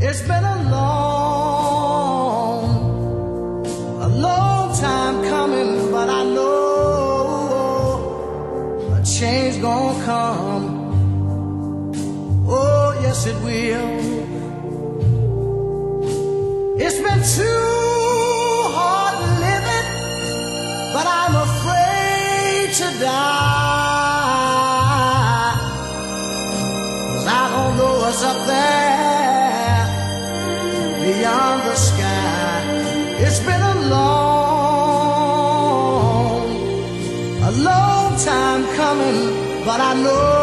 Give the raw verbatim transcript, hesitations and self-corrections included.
It's been a long, a long time coming, but I know a change gonna come. Oh, yes it will. It's been too hard living, but I'm afraid to die, 'cause I don't know what's up there beyond the sky. It's been a long, a long time coming, but I know